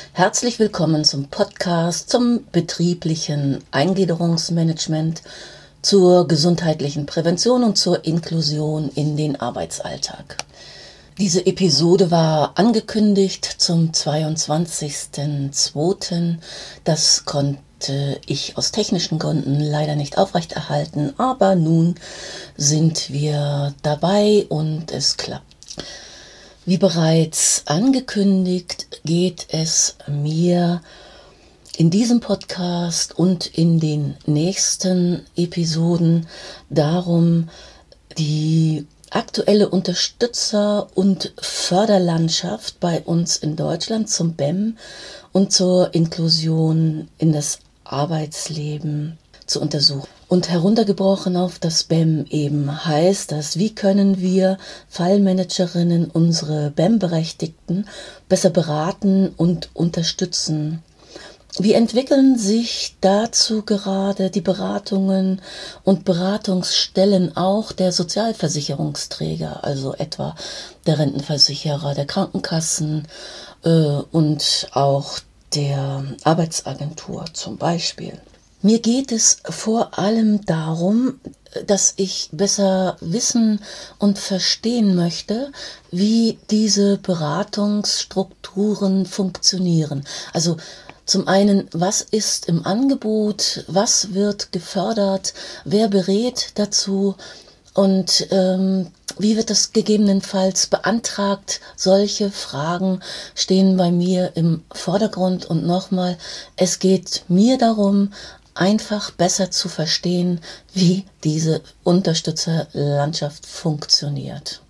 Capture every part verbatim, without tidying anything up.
Herzlich willkommen zum Podcast zum betrieblichen Eingliederungsmanagement, zur gesundheitlichen Prävention und zur Inklusion in den Arbeitsalltag. Diese Episode war angekündigt zum zweiundzwanzigsten zweiten Das konnte ich aus technischen Gründen leider nicht aufrechterhalten, aber nun sind wir dabei und es klappt. Wie bereits angekündigt, geht es mir in diesem Podcast und in den nächsten Episoden darum, die aktuelle Unterstützer- und Förderlandschaft bei uns in Deutschland zum B E M und zur Inklusion in das Arbeitsleben zu untersuchen. Und heruntergebrochen auf das B E M eben heißt das, wie können wir Fallmanagerinnen unsere B E M-Berechtigten besser beraten und unterstützen? Wie entwickeln sich dazu gerade die Beratungen und Beratungsstellen auch der Sozialversicherungsträger, also etwa der Rentenversicherer, der Krankenkassen äh, und auch der Arbeitsagentur zum Beispiel? Mir geht es vor allem darum, dass ich besser wissen und verstehen möchte, wie diese Beratungsstrukturen funktionieren. Also zum einen, was ist im Angebot, was wird gefördert, wer berät dazu und ähm, wie wird das gegebenenfalls beantragt? Solche Fragen stehen bei mir im Vordergrund und nochmal, es geht mir darum, einfach besser zu verstehen, wie diese Unterstützerlandschaft funktioniert.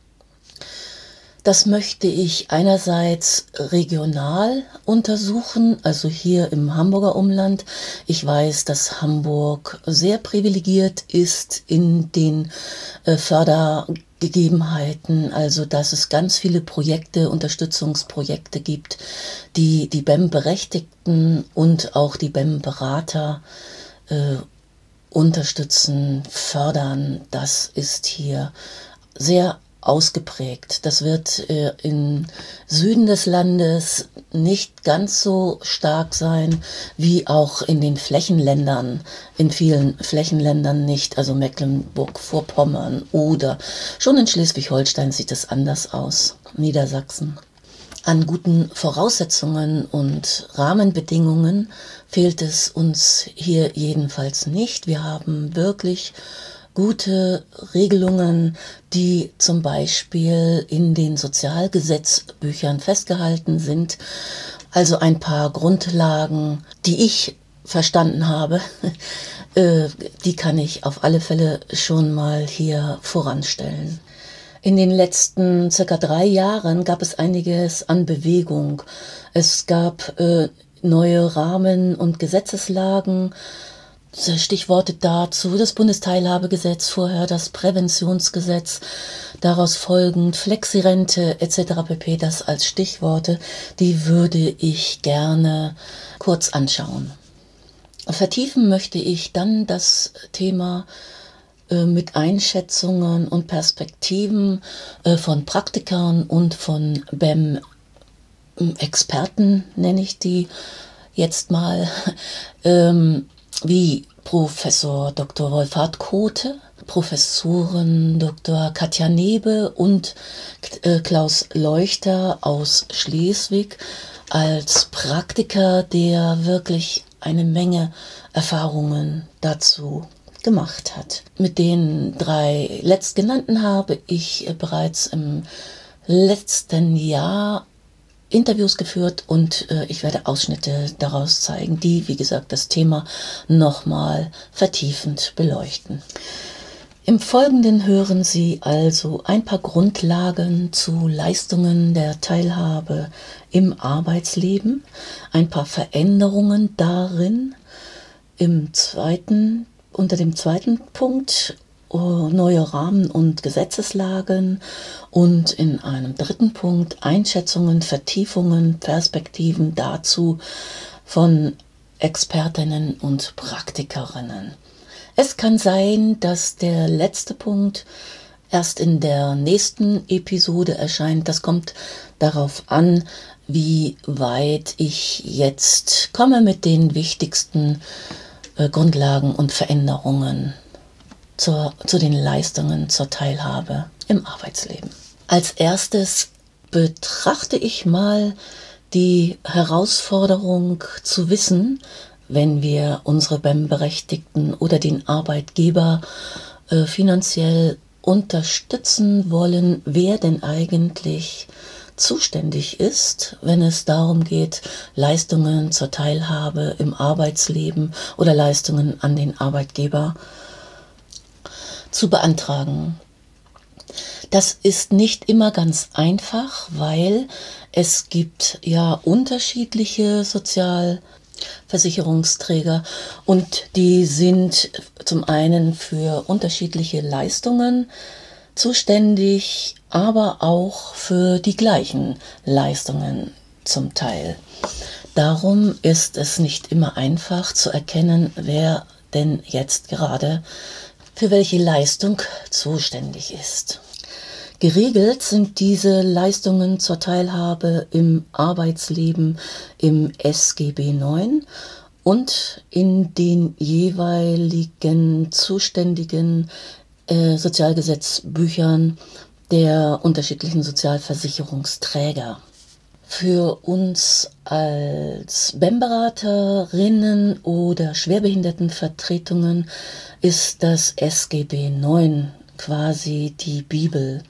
Das möchte ich einerseits regional untersuchen, also hier im Hamburger Umland. Ich weiß, dass Hamburg sehr privilegiert ist in den äh, Fördergegebenheiten, also dass es ganz viele Projekte, Unterstützungsprojekte gibt, die die B E M-Berechtigten und auch die B E M-Berater äh, unterstützen, fördern. Das ist hier sehr ausgeprägt. Das wird äh, im Süden des Landes nicht ganz so stark sein, wie auch in den Flächenländern, in vielen Flächenländern nicht, also Mecklenburg-Vorpommern oder schon in Schleswig-Holstein sieht es anders aus, Niedersachsen. An guten Voraussetzungen und Rahmenbedingungen fehlt es uns hier jedenfalls nicht. Wir haben wirklich gute Regelungen, die zum Beispiel in den Sozialgesetzbüchern festgehalten sind. Also ein paar Grundlagen, die ich verstanden habe, die kann ich auf alle Fälle schon mal hier voranstellen. In den letzten circa drei Jahren gab es einiges an Bewegung. Es gab äh, neue Rahmen- und Gesetzeslagen, Stichworte dazu, das Bundesteilhabegesetz, vorher das Präventionsgesetz, daraus folgend Flexirente et cetera pp. Das als Stichworte, die würde ich gerne kurz anschauen. Vertiefen möchte ich dann das Thema äh, mit Einschätzungen und Perspektiven äh, von Praktikern und von B E M-Experten, nenne ich die jetzt mal, ähm, wie Professor Doktor Wolfhard Kothe, Professoren Doktor Katja Nebe und äh, Klaus Leuchter aus Schleswig als Praktiker, der wirklich eine Menge Erfahrungen dazu gemacht hat. Mit den drei letztgenannten habe ich äh, bereits im letzten Jahr Interviews geführt und äh, ich werde Ausschnitte daraus zeigen, die, wie gesagt, das Thema nochmal vertiefend beleuchten. Im Folgenden hören Sie also ein paar Grundlagen zu Leistungen der Teilhabe im Arbeitsleben, ein paar Veränderungen darin, im zweiten, unter dem zweiten Punkt neue Rahmen- und Gesetzeslagen und in einem dritten Punkt Einschätzungen, Vertiefungen, Perspektiven dazu von Expertinnen und Praktikerinnen. Es kann sein, dass der letzte Punkt erst in der nächsten Episode erscheint. Das kommt darauf an, wie weit ich jetzt komme mit den wichtigsten äh, Grundlagen und Veränderungen zur, zu den Leistungen zur Teilhabe im Arbeitsleben. Als erstes betrachte ich mal die Herausforderung zu wissen, wenn wir unsere B E M-Berechtigten oder den Arbeitgeber äh, finanziell unterstützen wollen, wer denn eigentlich zuständig ist, wenn es darum geht, Leistungen zur Teilhabe im Arbeitsleben oder Leistungen an den Arbeitgeber zu beantragen. Das ist nicht immer ganz einfach, weil es gibt ja unterschiedliche Sozialversicherungsträger und die sind zum einen für unterschiedliche Leistungen zuständig, aber auch für die gleichen Leistungen zum Teil. Darum ist es nicht immer einfach zu erkennen, wer denn jetzt gerade für welche Leistung zuständig ist. Geregelt sind diese Leistungen zur Teilhabe im Arbeitsleben im S G B neun und in den jeweiligen zuständigen äh, Sozialgesetzbüchern der unterschiedlichen Sozialversicherungsträger. Für uns als B E M-Beraterinnen oder Schwerbehindertenvertretungen ist das S G B neun quasi die Bibel.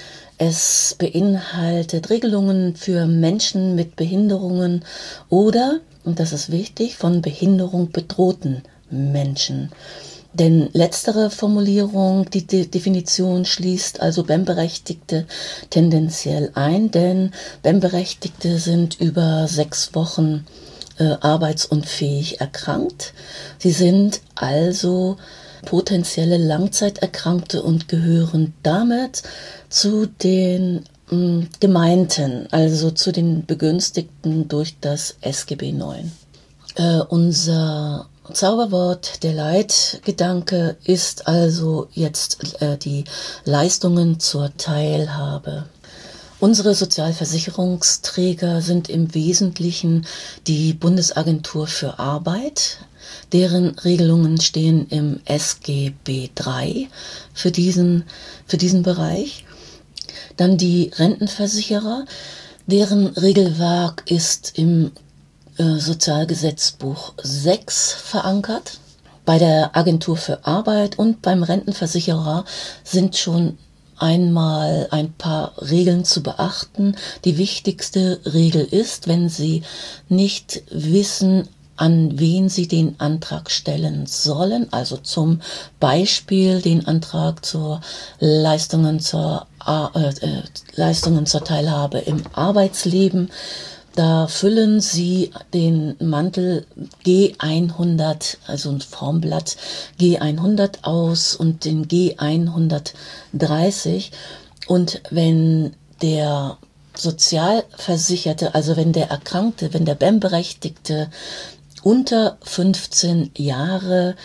Es beinhaltet Regelungen für Menschen mit Behinderungen oder, und das ist wichtig, von Behinderung bedrohten Menschen. Denn letztere Formulierung, die De- Definition schließt also B E M-Berechtigte tendenziell ein, denn B E M-Berechtigte sind über sechs Wochen äh, arbeitsunfähig erkrankt. Sie sind also potenzielle Langzeiterkrankte und gehören damit zu den mh, Gemeinten, also zu den Begünstigten durch das S G B neun. Äh, unser Zauberwort, der Leitgedanke ist also jetzt äh, die Leistungen zur Teilhabe. Unsere Sozialversicherungsträger sind im Wesentlichen die Bundesagentur für Arbeit. Deren Regelungen stehen im S G B drei für diesen, für diesen Bereich. Dann die Rentenversicherer, deren Regelwerk ist im äh, Sozialgesetzbuch sechs verankert. Bei der Agentur für Arbeit und beim Rentenversicherer sind schon einmal ein paar Regeln zu beachten. Die wichtigste Regel ist, wenn Sie nicht wissen, an wen Sie den Antrag stellen sollen, also zum Beispiel den Antrag zur Leistungen zur, äh, äh, Leistungen zur Teilhabe im Arbeitsleben. Da füllen Sie den Mantel G hundert, also ein Formblatt G hundert aus und den G hundertdreißig. Und wenn der Sozialversicherte, also wenn der Erkrankte, wenn der B E M-Berechtigte unter fünfzehn Jahre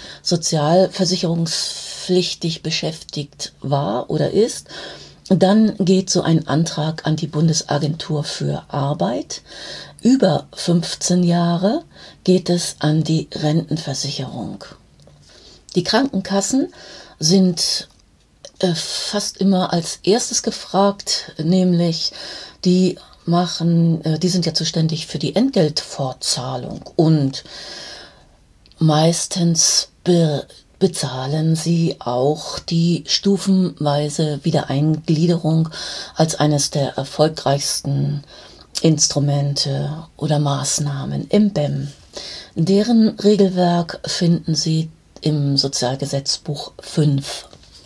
sozialversicherungspflichtig beschäftigt war oder ist, dann geht so ein Antrag an die Bundesagentur für Arbeit. Über fünfzehn Jahre geht es an die Rentenversicherung. Die Krankenkassen sind äh, fast immer als erstes gefragt, nämlich die machen, äh, die sind ja zuständig für die Entgeltfortzahlung und meistens be bezahlen sie auch die stufenweise Wiedereingliederung als eines der erfolgreichsten Instrumente oder Maßnahmen im B E M. Deren Regelwerk finden Sie im Sozialgesetzbuch fünf.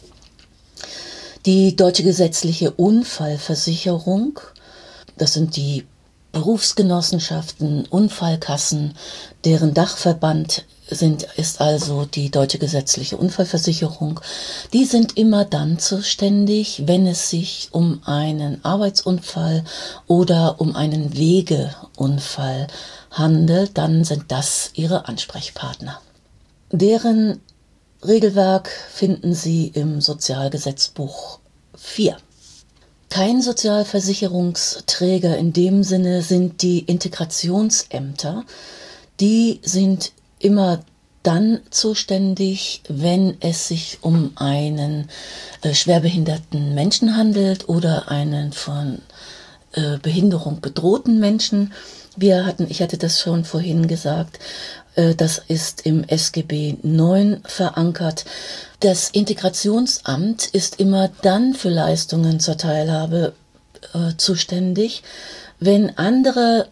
Die Deutsche Gesetzliche Unfallversicherung, das sind die Berufsgenossenschaften, Unfallkassen, deren Dachverband sind, ist also die Deutsche Gesetzliche Unfallversicherung. Die sind immer dann zuständig, wenn es sich um einen Arbeitsunfall oder um einen Wegeunfall handelt, dann sind das ihre Ansprechpartner. Deren Regelwerk finden Sie im Sozialgesetzbuch vier. Kein Sozialversicherungsträger in dem Sinne sind die Integrationsämter. Die sind immer dann zuständig, wenn es sich um einen äh, schwerbehinderten Menschen handelt oder einen von äh, Behinderung bedrohten Menschen. Wir hatten, ich hatte das schon vorhin gesagt, äh, das ist im S G B neun verankert. Das Integrationsamt ist immer dann für Leistungen zur Teilhabe äh, zuständig, wenn andere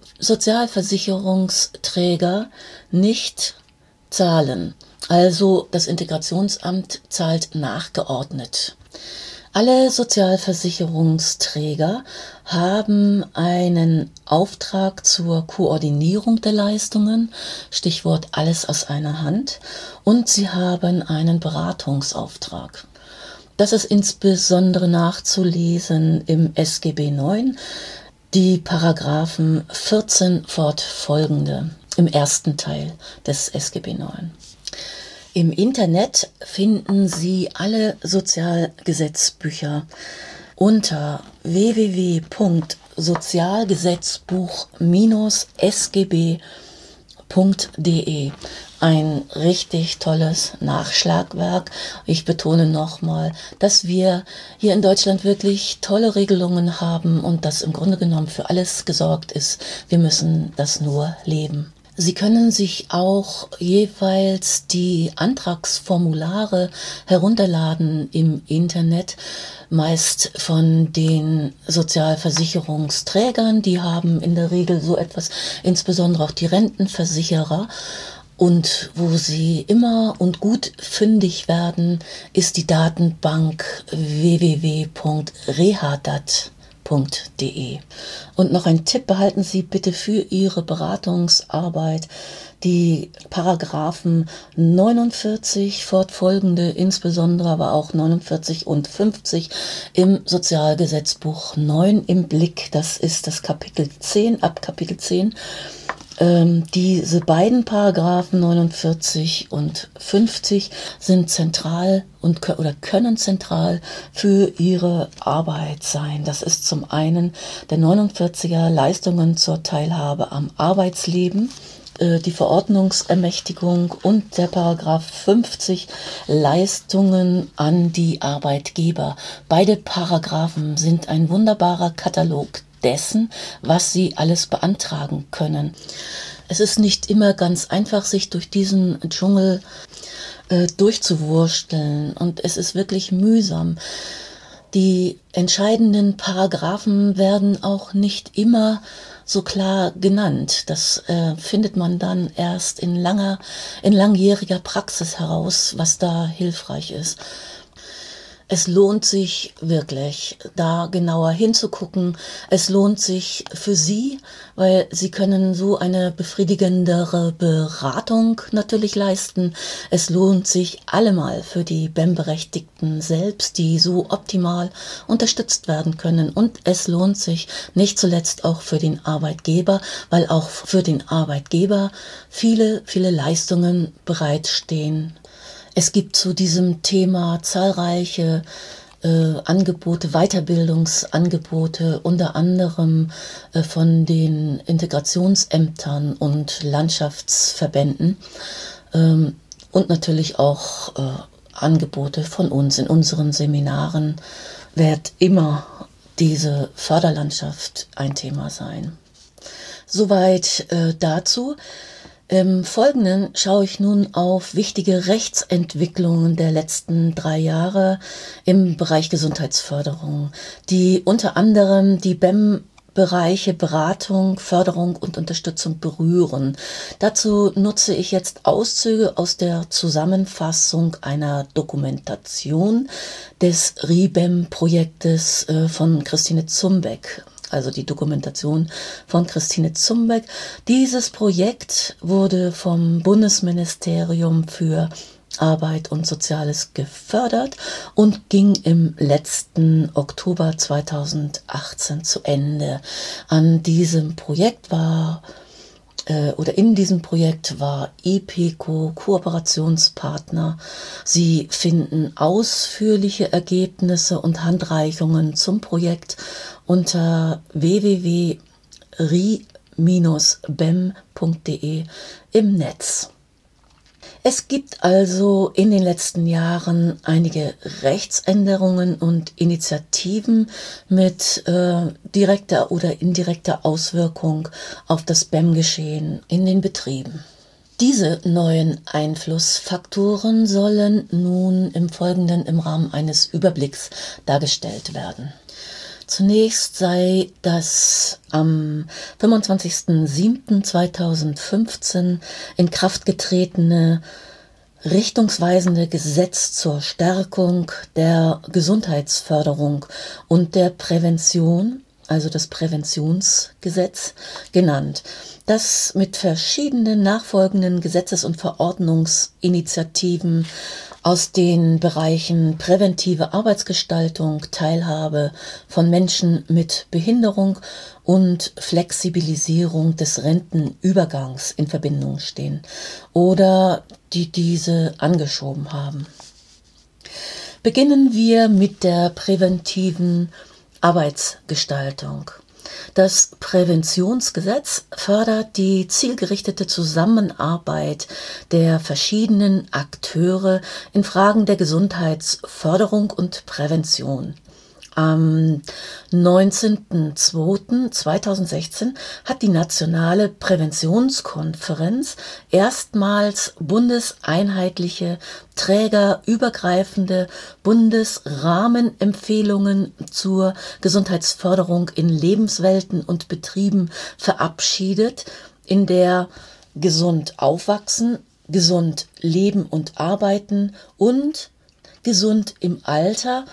Sozialversicherungsträger nicht zahlen. Also das Integrationsamt zahlt nachgeordnet. Alle Sozialversicherungsträger haben einen Auftrag zur Koordinierung der Leistungen, Stichwort alles aus einer Hand, und sie haben einen Beratungsauftrag. Das ist insbesondere nachzulesen im S G B neun, die Paragraphen vierzehn fortfolgende im ersten Teil des S G B neun. Im Internet finden Sie alle Sozialgesetzbücher unter w w w punkt sozialgesetzbuch Bindestrich s g b punkt d e. Ein richtig tolles Nachschlagwerk. Ich betone nochmal, dass wir hier in Deutschland wirklich tolle Regelungen haben und dass im Grunde genommen für alles gesorgt ist. Wir müssen das nur leben. Sie können sich auch jeweils die Antragsformulare herunterladen im Internet, meist von den Sozialversicherungsträgern. Die haben in der Regel so etwas, insbesondere auch die Rentenversicherer. Und wo sie immer und gut fündig werden, ist die Datenbank w w w punkt rehadat punkt d e. Und noch ein Tipp: behalten Sie bitte für Ihre Beratungsarbeit die Paragraphen neunundvierzig fortfolgende, insbesondere aber auch neunundvierzig und fünfzig im Sozialgesetzbuch neun im Blick. Das ist das Kapitel zehn, ab Kapitel zehn. Ähm, diese beiden Paragraphen neunundvierzig und fünfzig sind zentral und oder können zentral für Ihre Arbeit sein. Das ist zum einen der neunundvierziger Leistungen zur Teilhabe am Arbeitsleben, äh, die Verordnungsermächtigung, und der Paragraph fünfzig Leistungen an die Arbeitgeber. Beide Paragraphen sind ein wunderbarer Katalog dessen, was Sie alles beantragen können. Es ist nicht immer ganz einfach, sich durch diesen Dschungel äh, durchzuwursteln, und es ist wirklich mühsam. Die entscheidenden Paragraphen werden auch nicht immer so klar genannt. Das äh, findet man dann erst in langer, in langjähriger Praxis heraus, was da hilfreich ist. Es lohnt sich wirklich, da genauer hinzugucken. Es lohnt sich für Sie, weil Sie können so eine befriedigendere Beratung natürlich leisten. Es lohnt sich allemal für die B E M-Berechtigten selbst, die so optimal unterstützt werden können. Und es lohnt sich nicht zuletzt auch für den Arbeitgeber, weil auch für den Arbeitgeber viele, viele Leistungen bereitstehen. Es gibt zu diesem Thema zahlreiche äh, Angebote, Weiterbildungsangebote, unter anderem äh, von den Integrationsämtern und Landschaftsverbänden, ähm, und natürlich auch äh, Angebote von uns. In unseren Seminaren wird immer diese Förderlandschaft ein Thema sein. Soweit äh, dazu. Im Folgenden schaue ich nun auf wichtige Rechtsentwicklungen der letzten drei Jahre im Bereich Gesundheitsförderung, die unter anderem die B E M-Bereiche Beratung, Förderung und Unterstützung berühren. Dazu nutze ich jetzt Auszüge aus der Zusammenfassung einer Dokumentation des R I B E M-Projektes von Christine Zumbeck. Also die Dokumentation von Christine Zumbeck. Dieses Projekt wurde vom Bundesministerium für Arbeit und Soziales gefördert und ging im letzten Oktober zweitausendachtzehn zu Ende. An diesem Projekt war oder in diesem Projekt war IPECO Kooperationspartner. Sie finden ausführliche Ergebnisse und Handreichungen zum Projekt unter w w w punkt r i Bindestrich b e m punkt d e im Netz. Es gibt also in den letzten Jahren einige Rechtsänderungen und Initiativen mit äh, direkter oder indirekter Auswirkung auf das B E M-Geschehen in den Betrieben. Diese neuen Einflussfaktoren sollen nun im Folgenden im Rahmen eines Überblicks dargestellt werden. Zunächst sei das am fünfundzwanzigsten siebten zweitausendfünfzehn in Kraft getretene richtungsweisende Gesetz zur Stärkung der Gesundheitsförderung und der Prävention, also das Präventionsgesetz, genannt, das mit verschiedenen nachfolgenden Gesetzes- und Verordnungsinitiativen aus den Bereichen präventive Arbeitsgestaltung, Teilhabe von Menschen mit Behinderung und Flexibilisierung des Rentenübergangs in Verbindung stehen oder die diese angeschoben haben. Beginnen wir mit der präventiven Arbeitsgestaltung. Das Präventionsgesetz fördert die zielgerichtete Zusammenarbeit der verschiedenen Akteure in Fragen der Gesundheitsförderung und Prävention. Am neunzehnten zweiten zweitausendsechzehn hat die Nationale Präventionskonferenz erstmals bundeseinheitliche, trägerübergreifende Bundesrahmenempfehlungen zur Gesundheitsförderung in Lebenswelten und Betrieben verabschiedet, in der gesund aufwachsen, gesund leben und arbeiten und gesund im Alter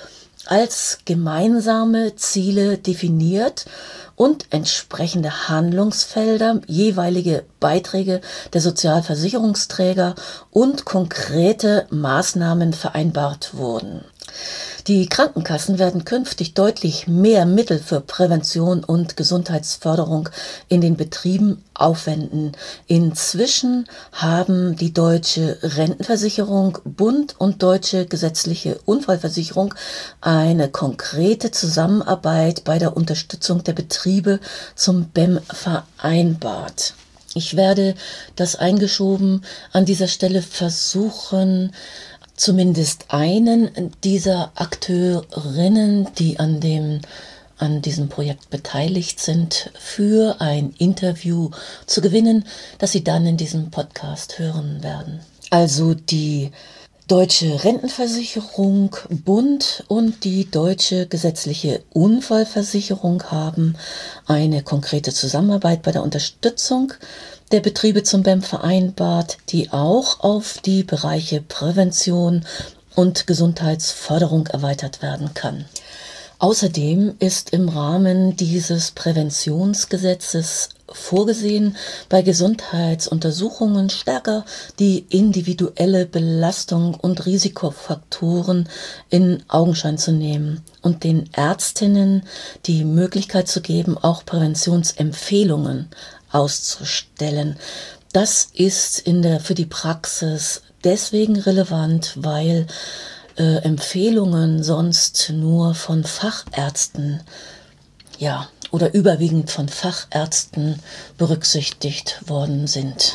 als gemeinsame Ziele definiert und entsprechende Handlungsfelder, jeweilige Beiträge der Sozialversicherungsträger und konkrete Maßnahmen vereinbart wurden. Die Krankenkassen werden künftig deutlich mehr Mittel für Prävention und Gesundheitsförderung in den Betrieben aufwenden. Inzwischen haben die Deutsche Rentenversicherung, Bund und Deutsche Gesetzliche Unfallversicherung eine konkrete Zusammenarbeit bei der Unterstützung der Betriebe zum B E M vereinbart. Ich werde das eingeschoben an dieser Stelle versuchen, zumindest einen dieser Akteurinnen, die an dem, an diesem Projekt beteiligt sind, für ein Interview zu gewinnen, das Sie dann in diesem Podcast hören werden. Also die Deutsche Rentenversicherung, Bund und die Deutsche Gesetzliche Unfallversicherung haben eine konkrete Zusammenarbeit bei der Unterstützung der Betriebe zum B E M vereinbart, die auch auf die Bereiche Prävention und Gesundheitsförderung erweitert werden kann. Außerdem ist im Rahmen dieses Präventionsgesetzes vorgesehen, bei Gesundheitsuntersuchungen stärker die individuelle Belastung und Risikofaktoren in Augenschein zu nehmen und den Ärztinnen die Möglichkeit zu geben, auch Präventionsempfehlungen auszustellen. Das ist in der, für die Praxis deswegen relevant, weil äh, Empfehlungen sonst nur von Fachärzten, ja, oder überwiegend von Fachärzten berücksichtigt worden sind.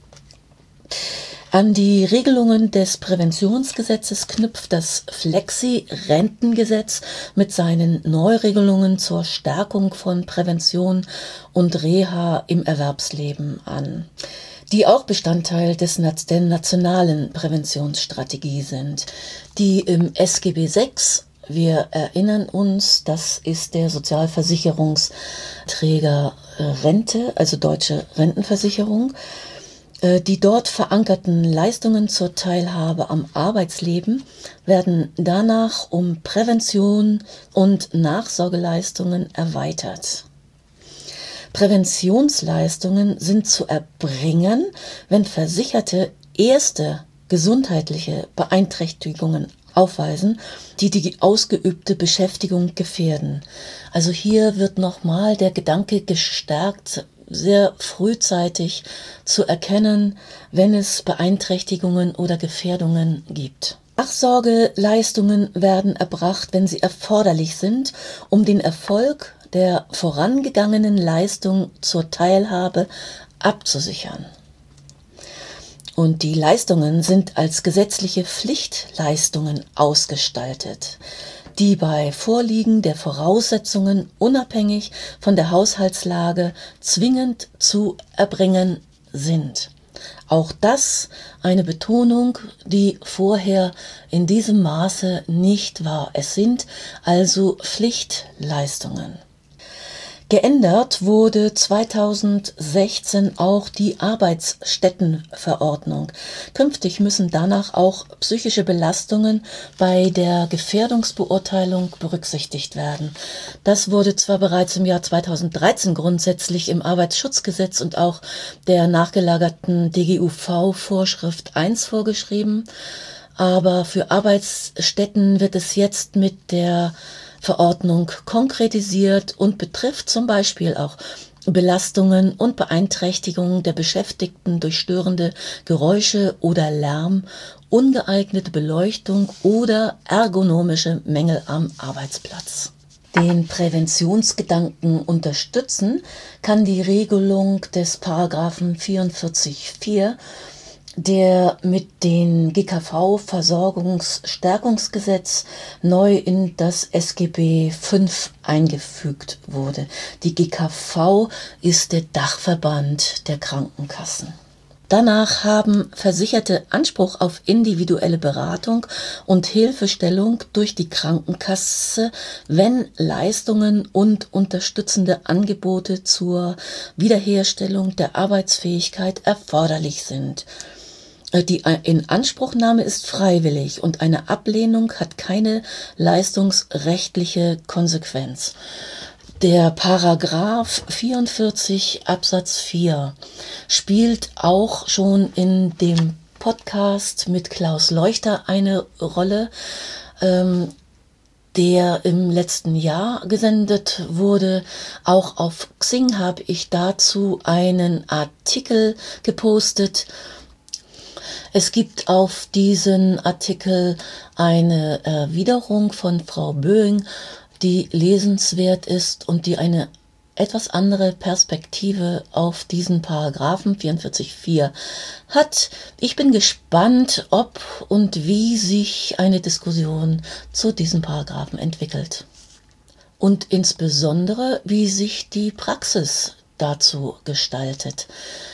An die Regelungen des Präventionsgesetzes knüpft das Flexi-Rentengesetz mit seinen Neuregelungen zur Stärkung von Prävention und Reha im Erwerbsleben an, die auch Bestandteil des, der nationalen Präventionsstrategie sind, die im S G B sechs, wir erinnern uns, das ist der Sozialversicherungsträger Rente, also Deutsche Rentenversicherung, die dort verankerten Leistungen zur Teilhabe am Arbeitsleben werden danach um Prävention und Nachsorgeleistungen erweitert. Präventionsleistungen sind zu erbringen, wenn Versicherte erste gesundheitliche Beeinträchtigungen aufweisen, die die ausgeübte Beschäftigung gefährden. Also hier wird nochmal der Gedanke gestärkt, sehr frühzeitig zu erkennen, wenn es Beeinträchtigungen oder Gefährdungen gibt. Nachsorgeleistungen werden erbracht, wenn sie erforderlich sind, um den Erfolg der vorangegangenen Leistung zur Teilhabe abzusichern. Und die Leistungen sind als gesetzliche Pflichtleistungen ausgestaltet, die bei Vorliegen der Voraussetzungen unabhängig von der Haushaltslage zwingend zu erbringen sind. Auch das eine Betonung, die vorher in diesem Maße nicht war. Es sind also Pflichtleistungen. Geändert wurde zweitausendsechzehn auch die Arbeitsstättenverordnung. Künftig müssen danach auch psychische Belastungen bei der Gefährdungsbeurteilung berücksichtigt werden. Das wurde zwar bereits im Jahr zweitausenddreizehn grundsätzlich im Arbeitsschutzgesetz und auch der nachgelagerten D G U V-Vorschrift eins vorgeschrieben, aber für Arbeitsstätten wird es jetzt mit der Verordnung konkretisiert und betrifft zum Beispiel auch Belastungen und Beeinträchtigungen der Beschäftigten durch störende Geräusche oder Lärm, ungeeignete Beleuchtung oder ergonomische Mängel am Arbeitsplatz. Den Präventionsgedanken unterstützen kann die Regelung des Paragraphen vierundvierzig Absatz vier, der mit dem G K V-Versorgungsstärkungsgesetz neu in das S G B fünf eingefügt wurde. Die G K V ist der Dachverband der Krankenkassen. Danach haben Versicherte Anspruch auf individuelle Beratung und Hilfestellung durch die Krankenkasse, wenn Leistungen und unterstützende Angebote zur Wiederherstellung der Arbeitsfähigkeit erforderlich sind. Die Inanspruchnahme ist freiwillig und eine Ablehnung hat keine leistungsrechtliche Konsequenz. Der Paragraph vierundvierzig Absatz vier spielt auch schon in dem Podcast mit Klaus Leuchter eine Rolle, ähm, der im letzten Jahr gesendet wurde. Auch auf Xing habe ich dazu einen Artikel gepostet. Es gibt auf diesen Artikel eine Erwiderung von Frau Böing, die lesenswert ist und die eine etwas andere Perspektive auf diesen Paragraphen vierundvierzig Absatz vier hat. Ich bin gespannt, ob und wie sich eine Diskussion zu diesem Paragraphen entwickelt. Und insbesondere, wie sich die Praxis dazu gestaltet.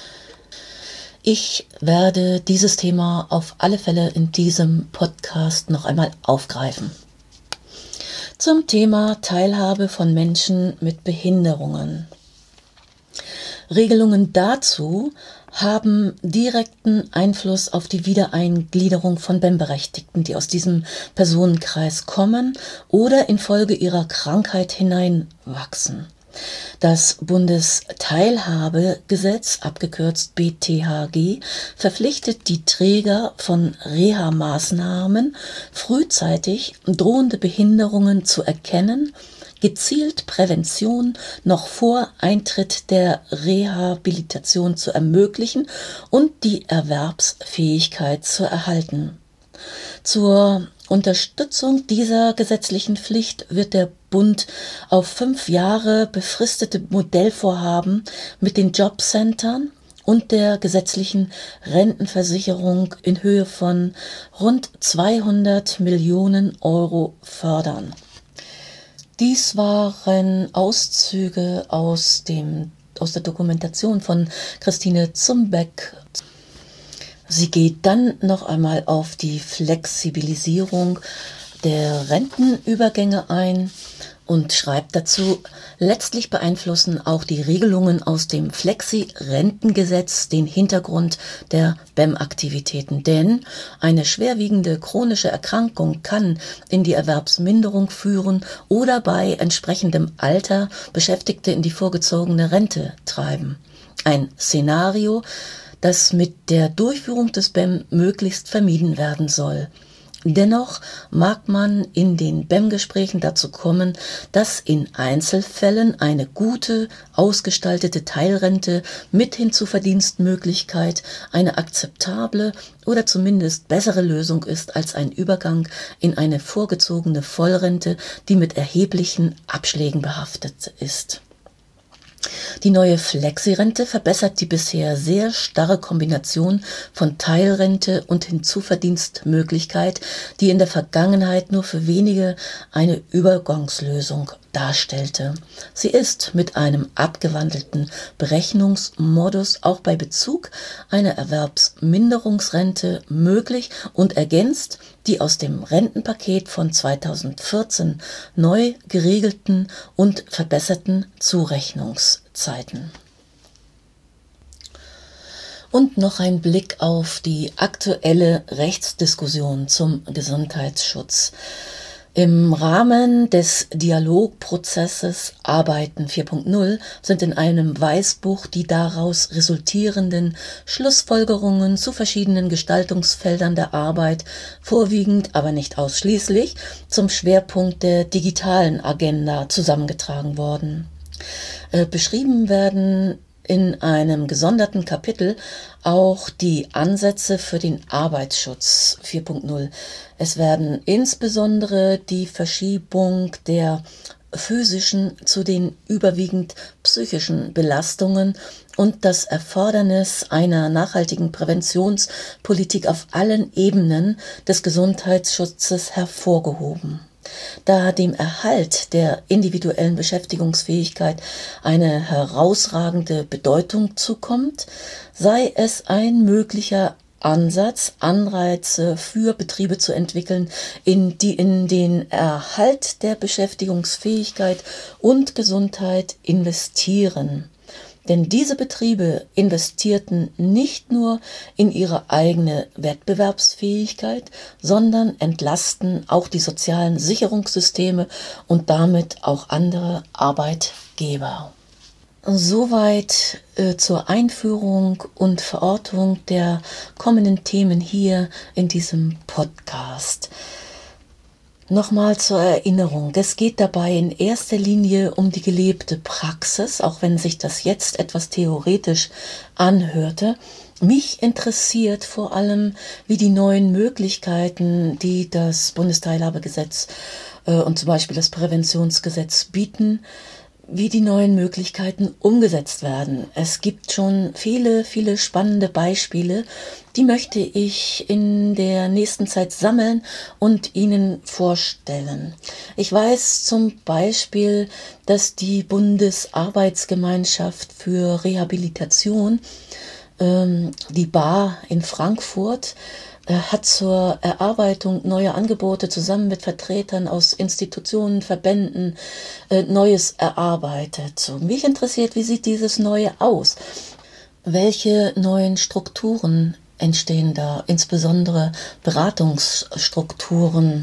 Ich werde dieses Thema auf alle Fälle in diesem Podcast noch einmal aufgreifen. Zum Thema Teilhabe von Menschen mit Behinderungen. Regelungen dazu haben direkten Einfluss auf die Wiedereingliederung von B E M-Berechtigten, die aus diesem Personenkreis kommen oder infolge ihrer Krankheit hineinwachsen. Das Bundesteilhabegesetz, abgekürzt B T H G, verpflichtet die Träger von Reha-Maßnahmen, frühzeitig drohende Behinderungen zu erkennen, gezielt Prävention noch vor Eintritt der Rehabilitation zu ermöglichen und die Erwerbsfähigkeit zu erhalten. Zur Unterstützung dieser gesetzlichen Pflicht wird der Bund auf fünf Jahre befristete Modellvorhaben mit den Jobcentern und der gesetzlichen Rentenversicherung in Höhe von rund zweihundert Millionen Euro fördern. Dies waren Auszüge aus, dem, aus der Dokumentation von Christine Zumbeck. Sie geht dann noch einmal auf die Flexibilisierung der Rentenübergänge ein und schreibt dazu: Letztlich beeinflussen auch die Regelungen aus dem Flexi-Rentengesetz den Hintergrund der B E M-Aktivitäten, denn eine schwerwiegende chronische Erkrankung kann in die Erwerbsminderung führen oder bei entsprechendem Alter Beschäftigte in die vorgezogene Rente treiben. Ein Szenario, das mit der Durchführung des B E M möglichst vermieden werden soll. Dennoch mag man in den B E M-Gesprächen dazu kommen, dass in Einzelfällen eine gute, ausgestaltete Teilrente mit Hinzuverdienstmöglichkeit eine akzeptable oder zumindest bessere Lösung ist als ein Übergang in eine vorgezogene Vollrente, die mit erheblichen Abschlägen behaftet ist. Die neue Flexirente verbessert die bisher sehr starre Kombination von Teilrente und Hinzuverdienstmöglichkeit, die in der Vergangenheit nur für wenige eine Übergangslösung darstellte. Sie ist mit einem abgewandelten Berechnungsmodus auch bei Bezug einer Erwerbsminderungsrente möglich und ergänzt die aus dem Rentenpaket von zweitausendvierzehn neu geregelten und verbesserten Zurechnungszeiten. Und noch ein Blick auf die aktuelle Rechtsdiskussion zum Gesundheitsschutz. Im Rahmen des Dialogprozesses Arbeiten vier Punkt null sind in einem Weißbuch die daraus resultierenden Schlussfolgerungen zu verschiedenen Gestaltungsfeldern der Arbeit vorwiegend, aber nicht ausschließlich, zum Schwerpunkt der digitalen Agenda zusammengetragen worden. Äh, beschrieben werden in einem gesonderten Kapitel auch die Ansätze für den Arbeitsschutz vier Punkt null. Es werden insbesondere die Verschiebung der physischen zu den überwiegend psychischen Belastungen und das Erfordernis einer nachhaltigen Präventionspolitik auf allen Ebenen des Gesundheitsschutzes hervorgehoben. Da dem Erhalt der individuellen Beschäftigungsfähigkeit eine herausragende Bedeutung zukommt, sei es ein möglicher Ansatz, Anreize für Betriebe zu entwickeln, in die in den Erhalt der Beschäftigungsfähigkeit und Gesundheit investieren. Denn diese Betriebe investierten nicht nur in ihre eigene Wettbewerbsfähigkeit, sondern entlasten auch die sozialen Sicherungssysteme und damit auch andere Arbeitgeber. Soweit äh, zur Einführung und Verortung der kommenden Themen hier in diesem Podcast. Nochmal zur Erinnerung, es geht dabei in erster Linie um die gelebte Praxis, auch wenn sich das jetzt etwas theoretisch anhörte. Mich interessiert vor allem, wie die neuen Möglichkeiten, die das Bundesteilhabegesetz äh, und zum Beispiel das Präventionsgesetz bieten, wie die neuen Möglichkeiten umgesetzt werden. Es gibt schon viele, viele spannende Beispiele, die möchte ich in der nächsten Zeit sammeln und Ihnen vorstellen. Ich weiß zum Beispiel, dass die Bundesarbeitsgemeinschaft für Rehabilitation, ähm, die B A in Frankfurt, hat zur Erarbeitung neuer Angebote zusammen mit Vertretern aus Institutionen, Verbänden äh, Neues erarbeitet. So, mich interessiert, wie sieht dieses Neue aus? Welche neuen Strukturen entstehen da, insbesondere Beratungsstrukturen?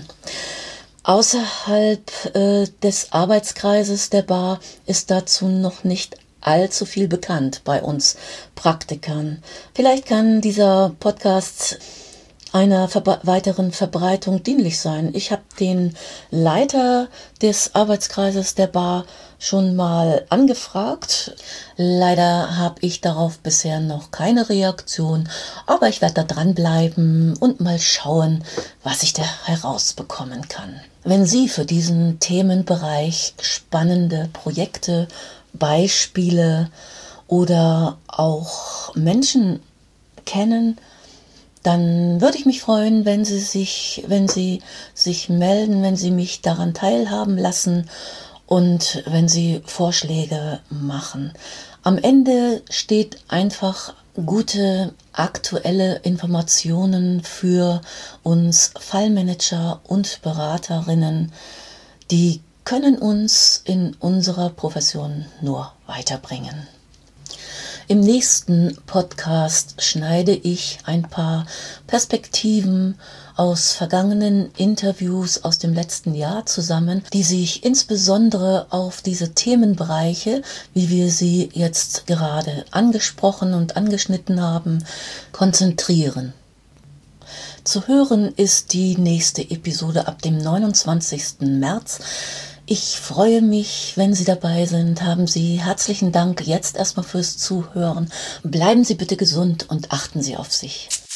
Außerhalb äh, des Arbeitskreises der B A ist dazu noch nicht allzu viel bekannt bei uns Praktikern. Vielleicht kann dieser Podcast einer verbe- weiteren Verbreitung dienlich sein. Ich habe den Leiter des Arbeitskreises der B A schon mal angefragt. Leider habe ich darauf bisher noch keine Reaktion, aber ich werde da dranbleiben und mal schauen, was ich da herausbekommen kann. Wenn Sie für diesen Themenbereich spannende Projekte, Beispiele oder auch Menschen kennen, dann würde ich mich freuen, wenn Sie sich, wenn Sie sich melden, wenn Sie mich daran teilhaben lassen und wenn Sie Vorschläge machen. Am Ende steht einfach gute aktuelle Informationen für uns Fallmanager und Beraterinnen, die können uns in unserer Profession nur weiterbringen. Im nächsten Podcast schneide ich ein paar Perspektiven aus vergangenen Interviews aus dem letzten Jahr zusammen, die sich insbesondere auf diese Themenbereiche, wie wir sie jetzt gerade angesprochen und angeschnitten haben, konzentrieren. Zu hören ist die nächste Episode ab dem neunundzwanzigsten März. Ich freue mich, wenn Sie dabei sind. Haben Sie herzlichen Dank jetzt erstmal fürs Zuhören. Bleiben Sie bitte gesund und achten Sie auf sich.